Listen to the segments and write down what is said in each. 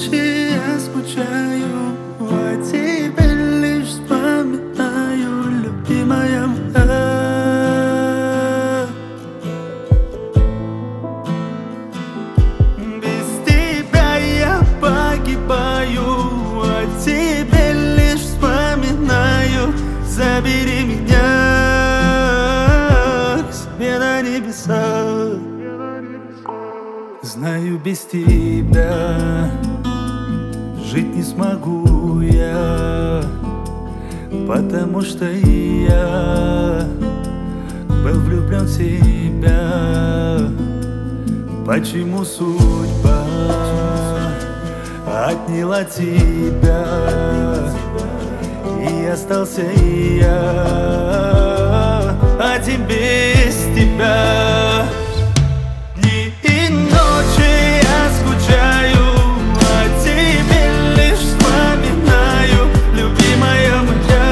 ночи я скучаю, а тебя лишь вспоминаю, любимая моя. Без тебя я погибаю, а тебя лишь вспоминаю. Забери меня к себе на небеса. Знаю, без тебя жить не смогу я, потому что я был влюблен в тебя. Почему судьба отняла тебя, и остался я один без тебя. Дни и ночи я скучаю, а тебе лишь вспоминаю, любимая моя.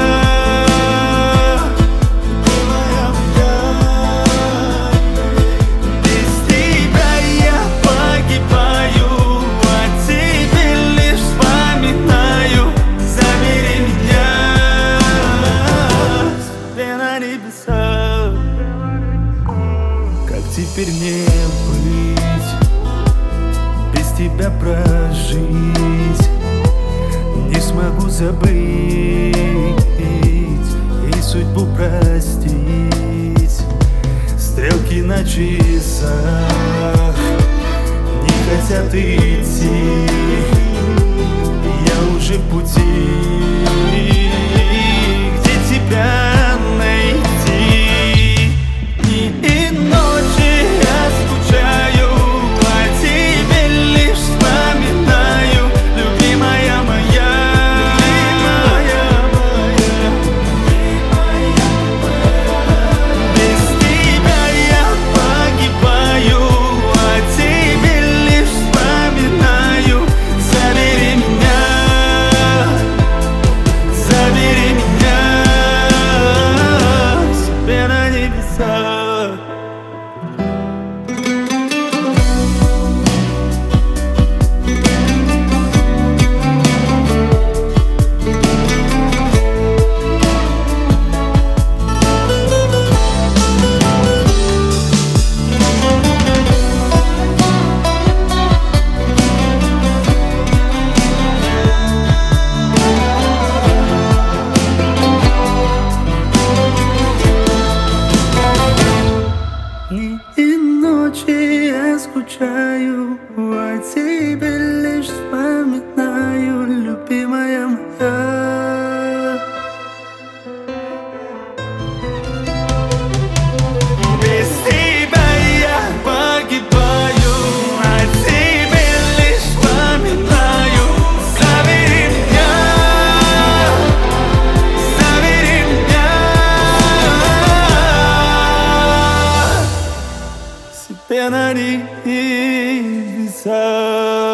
Любимая моя. Без тебя я погибаю, а тебе лишь вспоминаю. Забери меня к себе на небеса. Как теперь мне быть, без тебя прожить? Не смогу забыть и судьбу простить. Стрелки на часах не хотят идти, я уже в пути. Где тебя найти? Дни и ночи я скучаю, а тебе лишь вспоминаю, любимая моя. Без тебя я погибаю, а тебе лишь вспоминаю. Забери меня к себе на небеса. Дни и ночи я скучаю, а тебе лишь вспоминаю, любимая моя. Без тебя я погибаю, а тебе лишь вспоминаю. Забери меня себе на небеса.